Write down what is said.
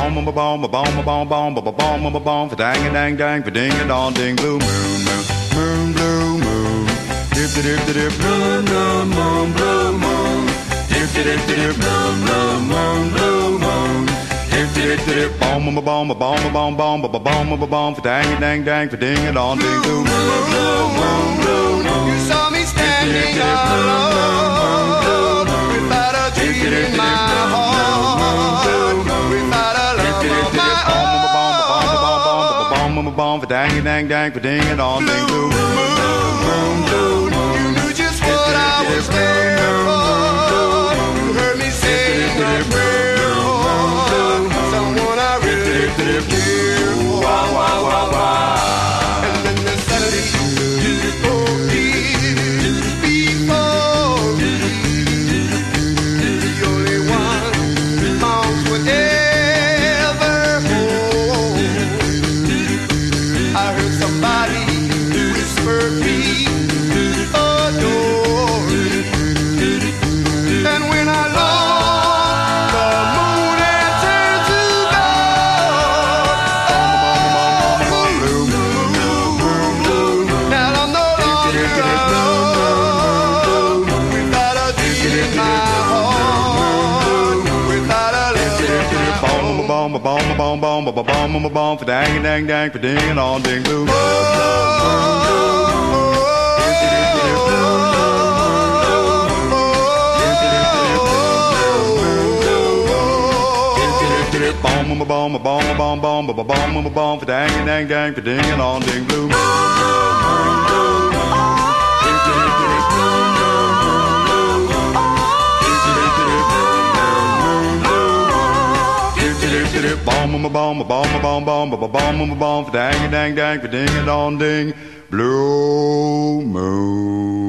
bomb, a bomb, a bomb, a bomb, bomb, a bomb, a bomb, for dang a dang dang, for ding a dong ding, blue moon, moon, blue moon, dip dip dip, moon, moon, moon, blue moon, dip dip dip, moon, moon, moon, blue moon, dip dip dip, bomb, a bomb, a bomb, a bomb, bomb, a bomb, a bomb, for dang a dang dang, for ding a dong ding, blue moon, blue moon, blue moon. You saw me standing alone without a dream in my heart, without a love of my own. Bomb for dang dang dang for ding and on ding blue moon, you knew just what I was there for. You heard me sing a prayer for someone I really care for. And then the suddenly before me, the only one arms would ever hold. I heard somebody whisper me adore. And when I lost the moon had turned to gold. Now I'm no longer alone, without a dream in my heart, without a love. bomb for dang dang dang for ding and on ding blue bomb for dang dang dang for ding and on ding blue bomb for dang dang dang for ding and on ding blue moon.